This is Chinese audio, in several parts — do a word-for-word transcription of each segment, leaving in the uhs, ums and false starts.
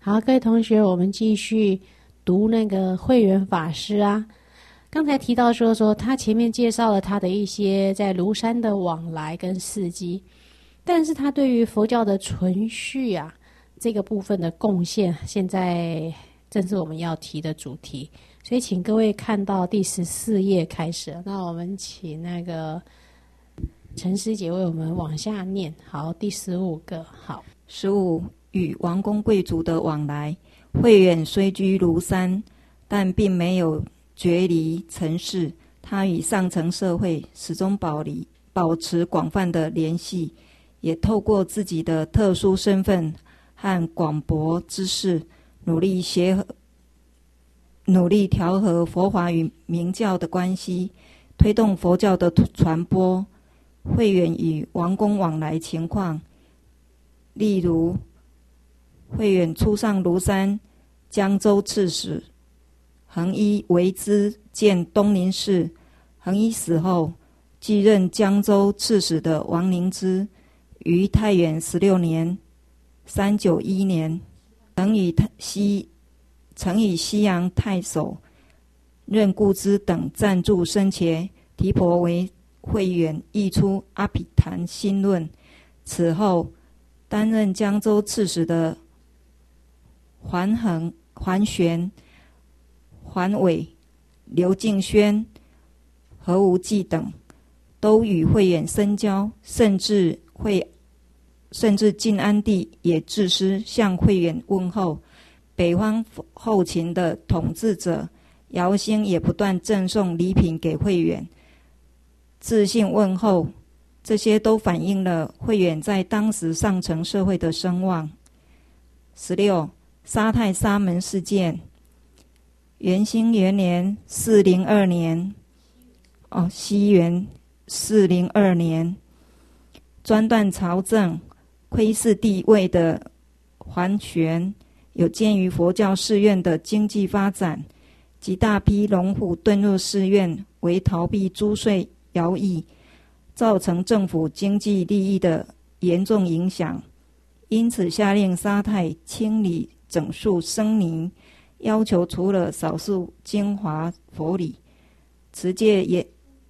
好，各位同学，我们继续读那个慧远法师啊。刚才提到说说他前面介绍了他的一些在庐山的往来跟事迹，但是他对于佛教的存续啊这个部分的贡献，现在正是我们要提的主题。所以请各位看到第十四页开始，那我们请那个陈师姐为我们往下念。好，第十五个。好， 十五与王公贵族的往来。慧远虽居庐山，但并没有决离尘世，他与上层社会始终保离保持广泛的联系，也透过自己的特殊身份和广博知识，努力协和努力调和佛法与明教的关系，推动佛教的传播。慧远与王公往来情况，例如慧远初上庐山，江州刺史恒一为之建东林寺。恒一死后，继任江州刺史的王凝之于太元十六年（三九一年）曾与西曾以西洋太守任固之等赞助生前，提婆为慧远译出《阿毗昙心论》。此后，担任江州刺史的桓衡、桓玄、桓伟、刘敬轩、何无忌等都与慧远深交，甚至慧甚至晋安帝也致师向慧远问候。北方后秦的统治者姚兴也不断赠送礼品给慧远，致信问候，这些都反映了慧远在当时上层社会的声望。十六，沙太沙门事件。元兴元年四零二年，哦，西元四零二年，专断朝政、窥视地位的桓玄，有鉴于佛教寺院的经济发展，及大批龙虎遁入寺院，为逃避租税徭役，造成政府经济利益的严重影响，因此下令沙太清理整肃僧尼，要求除了少数精华佛理、持戒也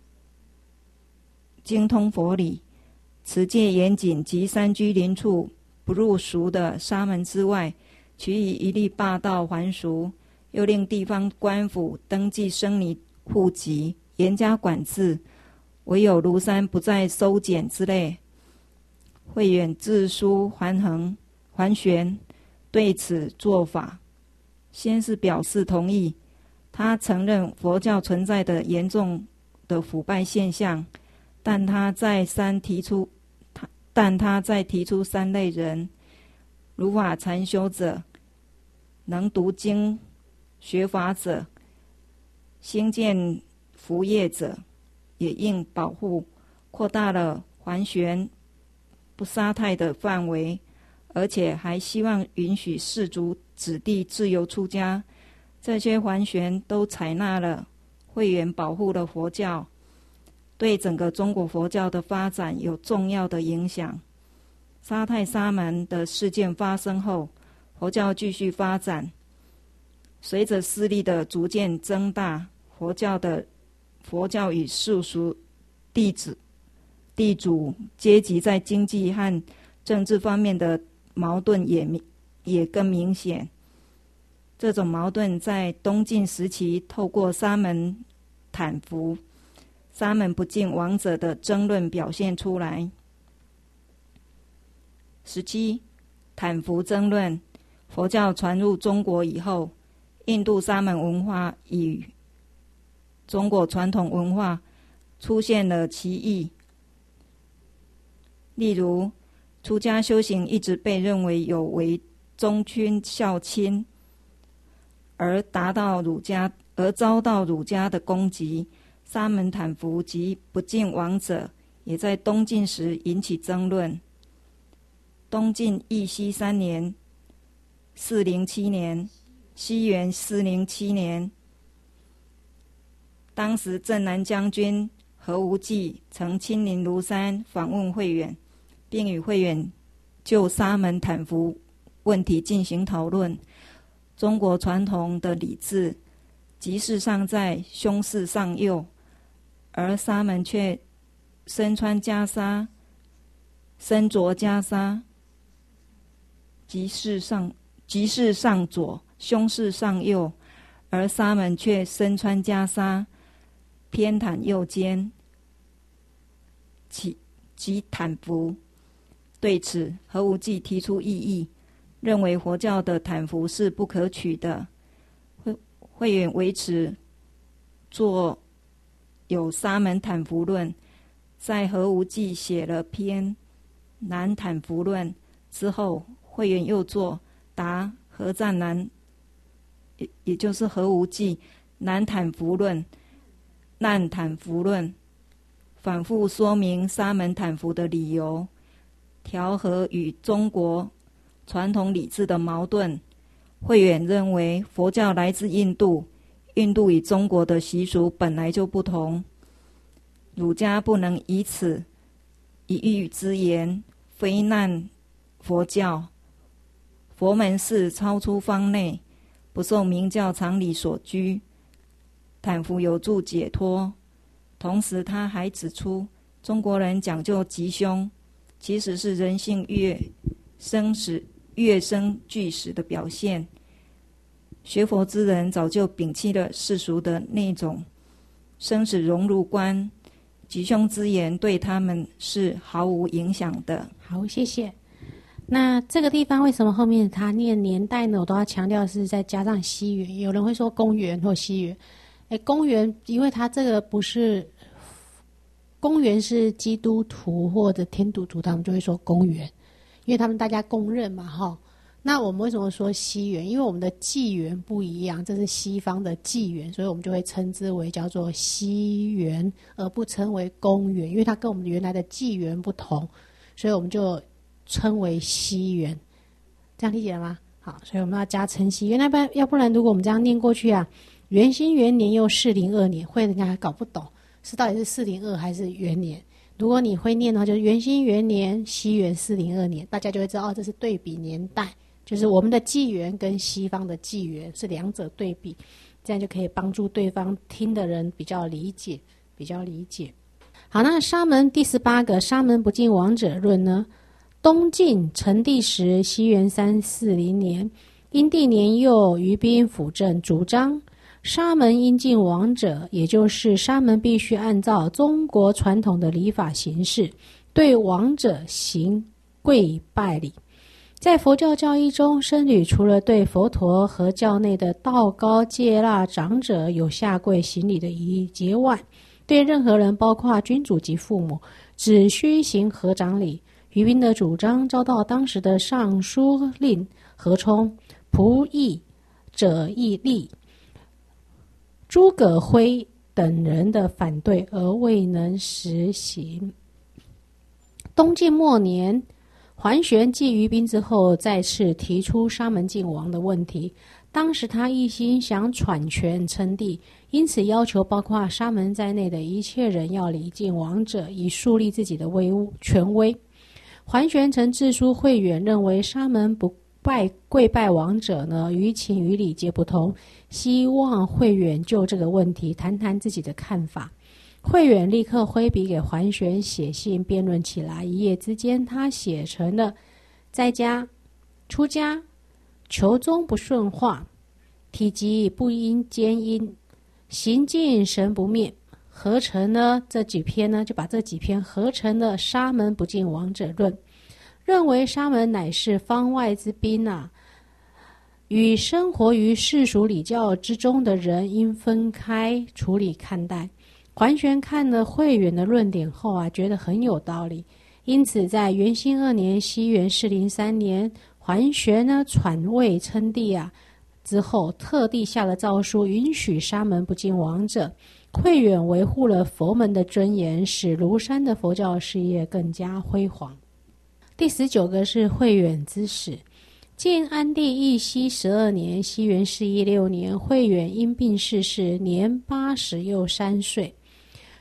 精通佛理、持戒严谨及山居林处不入俗的沙门之外，其余一律罢道还俗，又令地方官府登记僧尼户籍，严加管制，唯有庐山不再收减之类。慧远致书桓衡、桓玄，对此做法，先是表示同意，他承认佛教存在的严重的腐败现象，但他再三提出，但他再提出三类人：如法禅修者、能读经学法者、兴建福业者，也应保护，扩大了桓玄不杀太的范围，而且还希望允许士族子弟自由出家。这些桓玄都采纳了慧远保护了佛教，对整个中国佛教的发展有重要的影响。沙太沙门的事件发生后，佛教继续发展，随着势力的逐渐增大，佛教的佛教与世俗弟子地主阶级在经济和政治方面的矛盾也也更明显。这种矛盾在东晋时期透过沙门坦服、沙门不敬王者的争论表现出来。十七，坦服争论。佛教传入中国以后，印度沙门文化与中国传统文化出现了歧义。例如，出家修行一直被认为有违宗亲孝亲，而达到儒家而遭到儒家的攻击。沙门坦服及不敬王者也在东晋时引起争论。东晋义熙三年（四零七年），西元四零七年，当时镇南将军何无忌曾亲临庐山访问慧远，并与慧远就沙门坦服问题进行讨论。中国传统的礼制，集市上在，胸饰上右，而沙门却身穿袈裟，身着袈裟，集市上集市上左，胸饰上右，而沙门却身穿袈裟，偏袒右肩，其及坦服。对此，何无忌提出异议，认为佛教的坦服是不可取的。慧慧远为此作有沙门坦服论，在何无忌写了篇南坦服论之后，慧远又作答何赞南，也也就是何无忌南坦服论、难坦服论，反复说明沙门坦服的理由，调和与中国传统礼制的矛盾。慧远认为佛教来自印度，印度与中国的习俗本来就不同，儒家不能以此一喻之言非难佛教。佛门是超出方内，不受明教常理所拘，坦服有助解脱。同时他还指出，中国人讲究吉凶，其实是人性越生死越生惧死的表现。学佛之人早就摒弃了世俗的那种生死荣辱观，吉凶之言对他们是毫无影响的。 好，谢谢。那这个地方为什么后面他念年代呢？我都要强调是再加上西元，有人会说公元或西元。哎，公元，因为他这个不是公元是基督徒或者天主徒，他们就会说公元，因为他们大家公认嘛，哈。那我们为什么说西元？因为我们的纪元不一样，这是西方的纪元，所以我们就会称之为叫做西元，而不称为公元，因为它跟我们原来的纪元不同，所以我们就称为西元。这样理解了吗？好，所以我们要加承袭。原来不然，要不然如果我们这样念过去啊，元兴元年又四零二年，会人家还搞不懂是到底是四零二还是元年。如果你会念的话，就是元兴元年，西元四零二年，大家就会知道哦，这是对比年代。就是我们的纪元跟西方的纪元是两者对比，这样就可以帮助对方听的人比较理解，比较理解。好，那沙门第十八个沙门不敬王者论呢？东晋成帝时，西元三四零年，因帝年幼，于宾辅政，主张沙门应敬王者，也就是沙门必须按照中国传统的礼法行事，对王者行跪拜礼。在佛教教义中，僧侣除了对佛陀和教内的道高戒腊长者有下跪行礼的仪节外，对任何人，包括君主及父母，只需行合掌礼。于宾的主张遭到当时的尚书令何冲、仆役者义利、诸葛辉等人的反对，而未能实行。东晋末年，桓玄继于宾之后，再次提出沙门敬王的问题。当时他一心想篡权称帝，因此要求包括沙门在内的一切人要礼敬王者，以树立自己的威权威。桓玄曾致书慧远，认为沙门不拜跪拜王者呢，于情于理皆不同，希望慧远就这个问题谈谈自己的看法。慧远立刻挥笔给桓玄写信辩论起来，一夜之间他写成了在家、出家、求宗不顺化、体极不应坚因、行尽神不灭，合成呢这几篇呢，就把这几篇合成了沙门不敬王者论，认为沙门乃是方外之宾啊，与生活于世俗礼教之中的人应分开处理看待。桓玄看了慧远的论点后啊，觉得很有道理，因此在元兴二年，西元四零三年，桓玄呢篡位称帝啊之后，特地下了诏书，允许沙门不敬王者。慧远维护了佛门的尊严，使庐山的佛教事业更加辉煌。第十九个是慧远之史。晋安帝义熙十二年，西元四一六年，慧远因病逝世，年八十又三岁。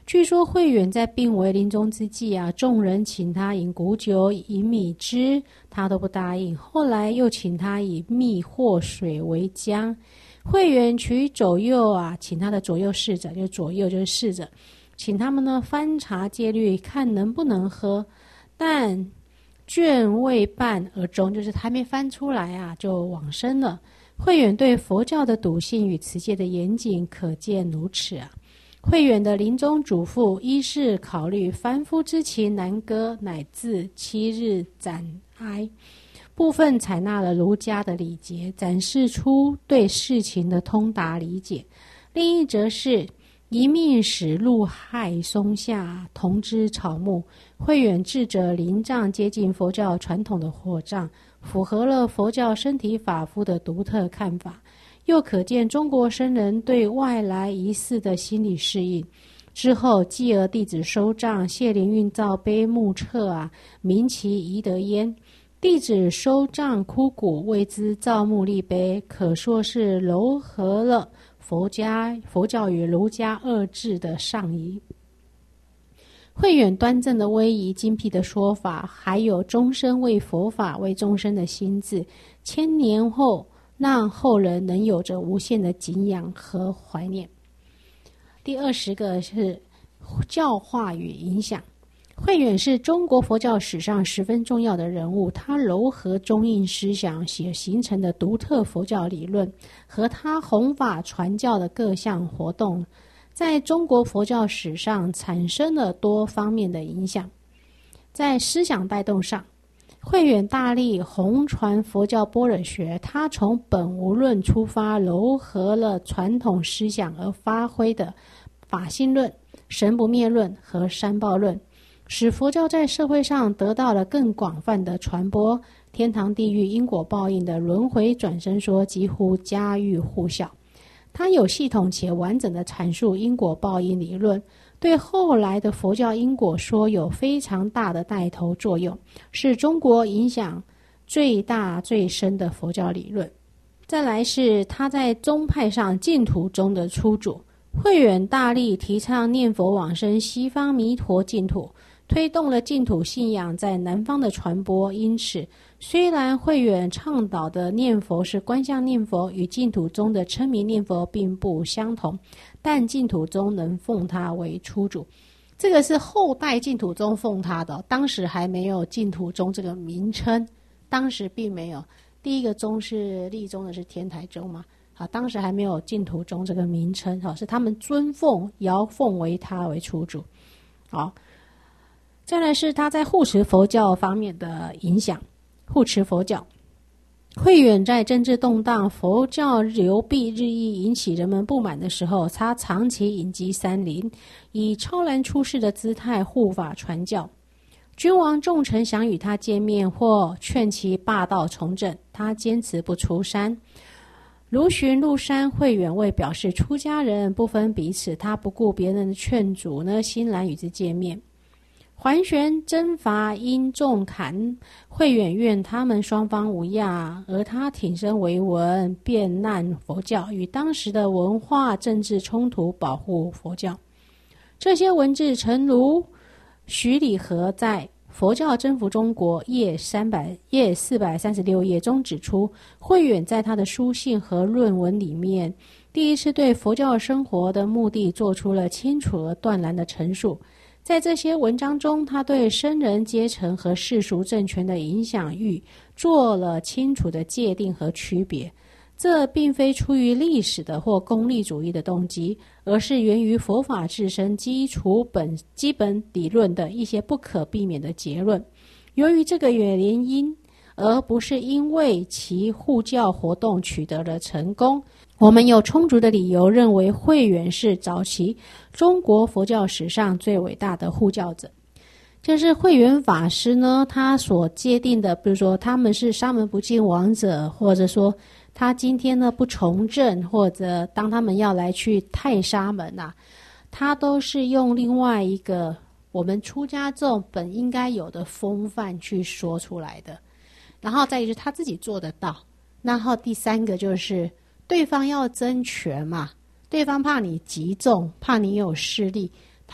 据说慧远在病危临终之际啊，众人请他饮古酒、饮米汁，他都不答应。后来又请他以蜜或水为浆。慧远取左右啊，请他的左右侍者，就是左右就是侍者，请他们呢翻查戒律，看能不能喝。但卷未半而终，就是还没翻出来啊，就往生了。慧远对佛教的笃信与持戒的严谨，可见如此啊。慧远的临终嘱咐，一是考虑凡夫之情难割，乃至七日斩哀，部分采纳了儒家的礼节，展示出对事情的通达理解。另一则是一命使路害松下，同之草木。慧远智者灵藏接近佛教传统的火葬，符合了佛教身体法夫的独特看法，又可见中国僧人对外来仪式的心理适应。之后继而弟子收葬，谢灵运造碑目册啊，名其宜得焉。弟子收葬枯骨，为之造墓立碑，可说是糅合了佛家佛教与儒家二制的上仪。慧远端正的威仪、精辟的说法，还有终身为佛法、为众生的心智，千年后让后人能有着无限的敬仰和怀念。第二十个是教化与影响。慧远是中国佛教史上十分重要的人物，他糅合中印思想所形成的独特佛教理论，和他弘法传教的各项活动，在中国佛教史上产生了多方面的影响。在思想带动上，慧远大力弘传佛教般若学，他从本无论出发，糅合了传统思想而发挥的法性论、神不灭论和三报论，使佛教在社会上得到了更广泛的传播，天堂地狱因果报应的轮回转生说几乎家喻户晓。他有系统且完整的阐述因果报应理论，对后来的佛教因果说有非常大的带头作用，是中国影响最大最深的佛教理论。再来是他在宗派上净土宗的出主。慧远大力提倡念佛往生西方弥陀净土，推动了净土信仰在南方的传播。因此虽然慧远倡导的念佛是观相念佛，与净土宗的称名念佛并不相同，但净土宗能奉他为初主。这个是后代净土宗奉他的，当时还没有净土宗这个名称，当时并没有。第一个宗是立宗的是天台宗嘛，啊，当时还没有净土宗这个名称，啊，是他们尊奉遥奉为他为初主。好，再来是他在护持佛教方面的影响。护持佛教，慧远在政治动荡、佛教流弊日益引起人们不满的时候，他长期隐居山林，以超然出世的姿态护法传教。君王重臣想与他见面或劝其霸道从政，他坚持不出山。如寻入山，慧远为表示出家人不分彼此，他不顾别人的劝阻呢，欣然与之见面。桓玄征伐殷仲坎，慧远愿他们双方无恙，而他挺身为文，辩难佛教，与当时的文化政治冲突，保护佛教。这些文字诚如徐礼和在佛教征服中国页三百页四百三十六页中指出，慧远在他的书信和论文里面，第一次对佛教生活的目的做出了清楚而断然的陈述。在这些文章中，他对僧人阶层和世俗政权的影响域做了清楚的界定和区别。这并非出于历史的或功利主义的动机，而是源于佛法自身基础本基本理论的一些不可避免的结论。由于这个原因，而不是因为其护教活动取得了成功，我们有充足的理由认为慧远是早期中国佛教史上最伟大的护教者。就是慧远法师呢，他所界定的，比如说他们是沙门不净王者，或者说他今天呢不从政，或者当他们要来去太沙门啊，他都是用另外一个我们出家众本应该有的风范去说出来的。然后再一个就是他自己做得到，然后第三个就是对方要争权嘛，对方怕你集众，怕你有势力，他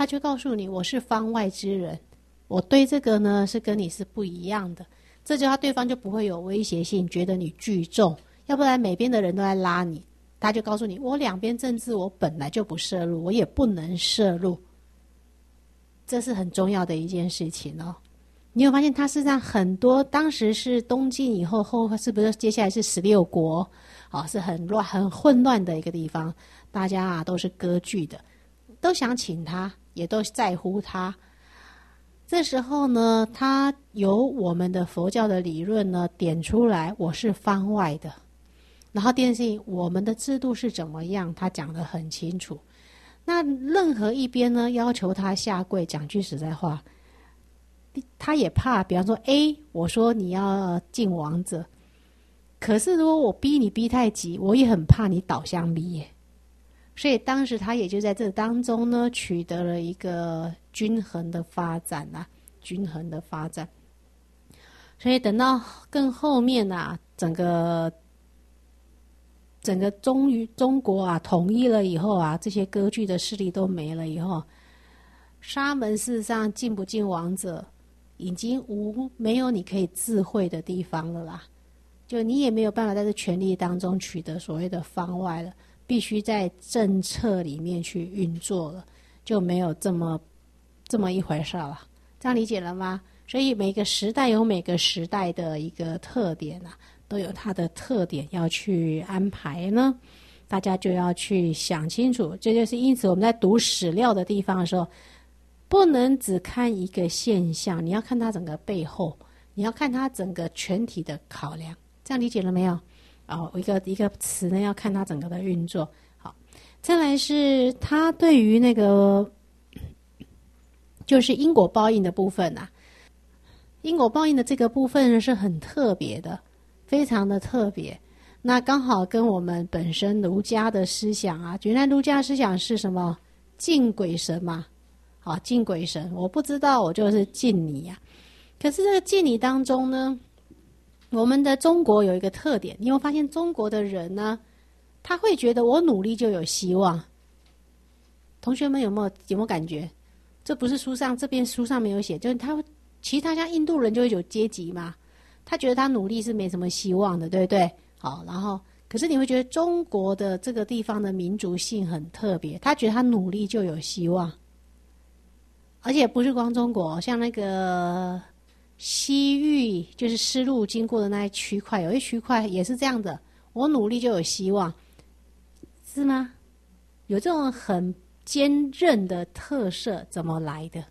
他就告诉你我是方外之人，我对这个呢是跟你是不一样的，这就他对方就不会有威胁性，觉得你聚众，要不然每边的人都在拉你，他就告诉你我两边政治我本来就不涉入，我也不能涉入，这是很重要的一件事情哦。你有发现他事实上很多当时是东晋以后后是不是接下来是十六国，哦，是很乱很混乱的一个地方，大家啊都是割据的，都想请他，也都在乎他。这时候呢，他由我们的佛教的理论呢点出来，我是方外的。然后第二件事情，我们的制度是怎么样，他讲得很清楚。那任何一边呢要求他下跪，讲句实在话，他也怕，比方说 A 我说你要敬王者，可是如果我逼你逼太急，我也很怕你倒向 B 耶。所以当时他也就在这当中呢取得了一个均衡的发展啊，均衡的发展。所以等到更后面啊，整个整个中于中国啊统一了以后啊，这些割据的势力都没了以后，沙门事实上敬不敬王者，已经无没有你可以智慧的地方了啦。就你也没有办法在这权力当中取得所谓的方外了，必须在政策里面去运作了，就没有这么这么一回事了。这样理解了吗？所以每个时代有每个时代的一个特点啊，都有它的特点要去安排呢，大家就要去想清楚。这就是因此我们在读史料的地方的时候，不能只看一个现象，你要看它整个背后，你要看它整个全体的考量。这样理解了没有？哦，一个一个词呢，要看它整个的运作。好，再来是它对于那个就是因果报应的部分啊，因果报应的这个部分呢是很特别的，非常的特别。那刚好跟我们本身儒家的思想啊，原来儒家思想是什么？敬鬼神嘛。好，敬鬼神，我不知道，我就是敬你呀、啊。可是这个敬你当中呢，我们的中国有一个特点，你有发现中国的人呢，他会觉得我努力就有希望。同学们有没有有没有感觉？这不是书上这边书上没有写，就是他其他像印度人就会有阶级嘛，他觉得他努力是没什么希望的，对不对？好，然后可是你会觉得中国的这个地方的民族性很特别，他觉得他努力就有希望。而且不是光中国，像那个西域，就是丝路经过的那一区块，有一区块也是这样的，我努力就有希望，是吗？有这种很坚韧的特色，怎么来的？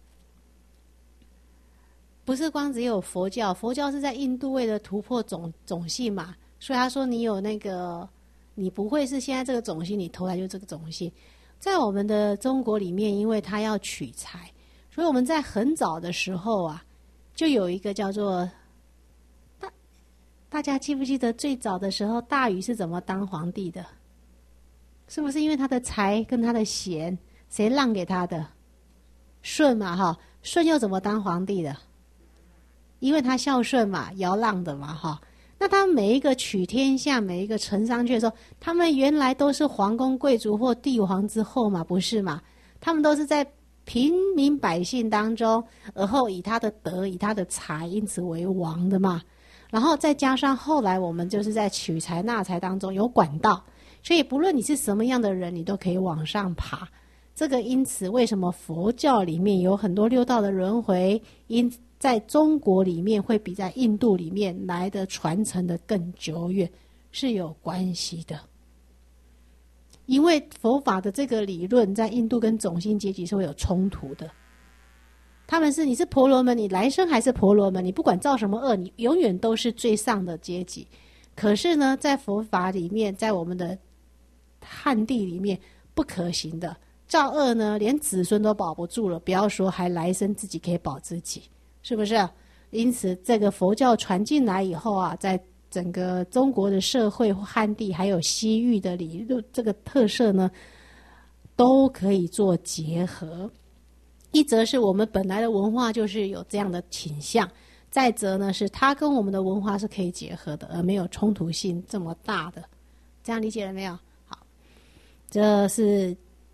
不是光只有佛教，佛教是在印度为了突破种种姓嘛，所以他说你有那个，你不会是现在这个种姓，你投来就这个种姓。在我们的中国里面，因为他要取材，所以我们在很早的时候啊，就有一个叫做大，大家记不记得最早的时候，大禹是怎么当皇帝的？是不是因为他的才跟他的贤，谁让给他的？舜嘛，哈，舜又怎么当皇帝的？因为他孝顺嘛，尧让的嘛，哈。那他每一个取天下，每一个呈上去的时候，他们原来都是皇宫贵族或帝王之后嘛，不是嘛？他们都是在平民百姓当中，而后以他的德，以他的才，因此为王的嘛。然后再加上后来我们就是在取财纳财当中有管道，所以不论你是什么样的人，你都可以往上爬。这个因此为什么佛教里面有很多六道的轮回，因在中国里面会比在印度里面来的传承的更久远，是有关系的。因为佛法的这个理论在印度跟种姓阶级是会有冲突的。他们是你是婆罗门，你来生还是婆罗门，你不管造什么恶，你永远都是最上的阶级。可是呢，在佛法里面，在我们的汉地里面不可行的，造恶呢连子孙都保不住了，不要说还来生自己可以保自己，是不是？因此这个佛教传进来以后啊，在整个中国的社会汉地还有西域的理论这个特色呢，都可以做结合。一则是我们本来的文化就是有这样的倾向，再则呢是它跟我们的文化是可以结合的，而没有冲突性这么大的。这样理解了没有？好，这是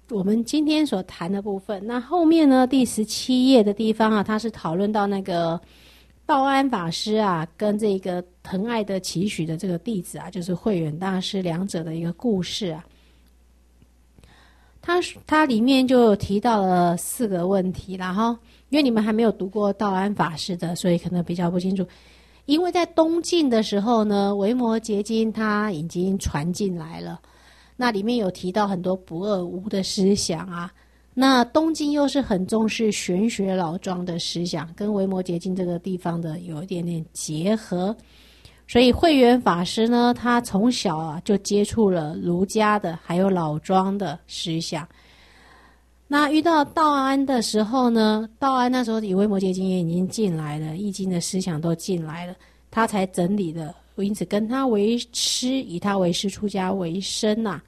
我们今天所谈的部分。那后面呢，第十七页的地方啊，它是讨论到那个道安法师啊，跟这个疼爱的期许的这个弟子啊，就是慧远大师两者的一个故事啊。他他里面就有提到了四个问题，然后因为你们还没有读过道安法师的，所以可能比较不清楚。因为在东晋的时候呢，维摩诘经它已经传进来了，那里面有提到很多不二无的思想啊。那东晋又是很重视玄学老庄的思想，跟维摩诘经这个地方的有一点点结合。所以慧远法师呢，他从小啊就接触了儒家的还有老庄的思想。那遇到道安的时候呢，道安那时候以维摩诘经也已经进来了，易经的思想都进来了，他才整理的，因此跟他为师，以他为师出家为僧啊。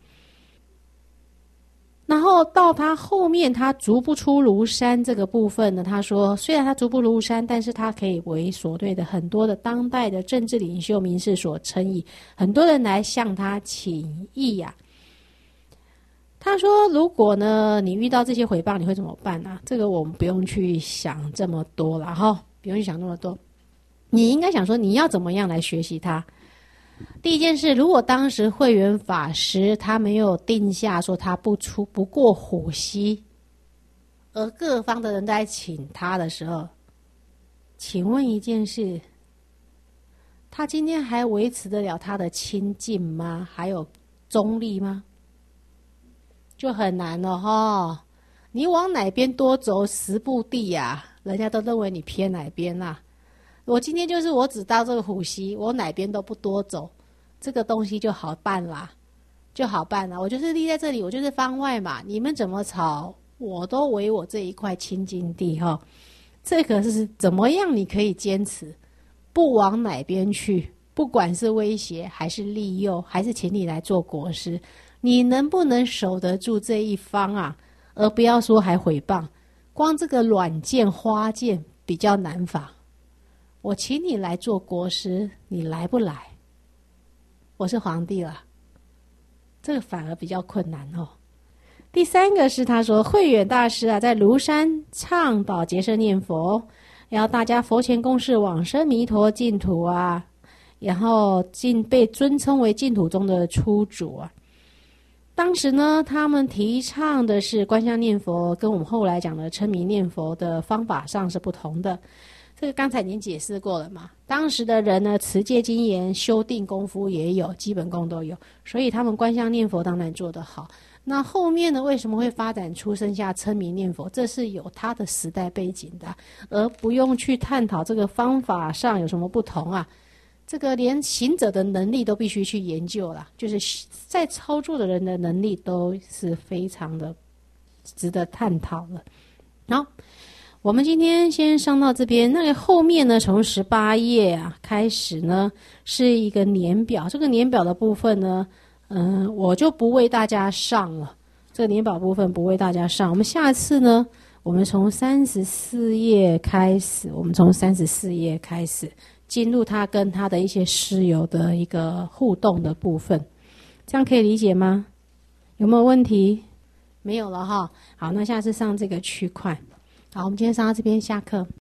然后到他后面他逐不出庐山这个部分呢，他说虽然他逐不庐山，但是他可以为所对的很多的当代的政治领袖名士所称义，很多人来向他请益呀、啊。他说如果呢你遇到这些诽谤你会怎么办呢、啊？这个我们不用去想这么多了哈，不用去想那么多，你应该想说你要怎么样来学习它。第一件事，如果当时慧远法师他没有定下说他不出不过虎溪，而各方的人在请他的时候，请问一件事，他今天还维持得了他的清净吗？还有中立吗？就很难了哈。你往哪边多走十步地啊，人家都认为你偏哪边啊。我今天就是我只到这个虎溪，我哪边都不多走，这个东西就好办啦，就好办啦。我就是立在这里，我就是方外嘛，你们怎么吵，我都围我这一块清净地哈。这个是怎么样？你可以坚持，不往哪边去，不管是威胁还是利诱，还是请你来做国师，你能不能守得住这一方啊？而不要说还诽谤，光这个软件花件比较难防。我请你来做国师，你来不来？我是皇帝了，这个反而比较困难哦。第三个是他说慧远大师啊，在庐山倡导结社念佛，然后大家佛前共事往生弥陀净土啊，然后进被尊称为净土中的初祖啊。当时呢，他们提倡的是观相念佛，跟我们后来讲的称名念佛的方法上是不同的。这个刚才已经解释过了嘛。当时的人呢，持戒精严，修定功夫也有，基本功都有，所以他们观相念佛当然做得好。那后面呢，为什么会发展出生下称名念佛？这是有它的时代背景的，而不用去探讨这个方法上有什么不同啊。这个连行者的能力都必须去研究了，就是在操作的人的能力都是非常的值得探讨了。好，我们今天先上到这边，那个后面呢，从十八页啊开始呢，是一个年表。这个年表的部分呢，嗯、呃，我就不为大家上了。这个年表部分不为大家上。我们下次呢，我们从三十四页开始，我们从三十四页开始进入他跟他的一些师友的一个互动的部分，这样可以理解吗？有没有问题？没有了哈。好，那下次上这个区块。好，我们今天上到这边，下课。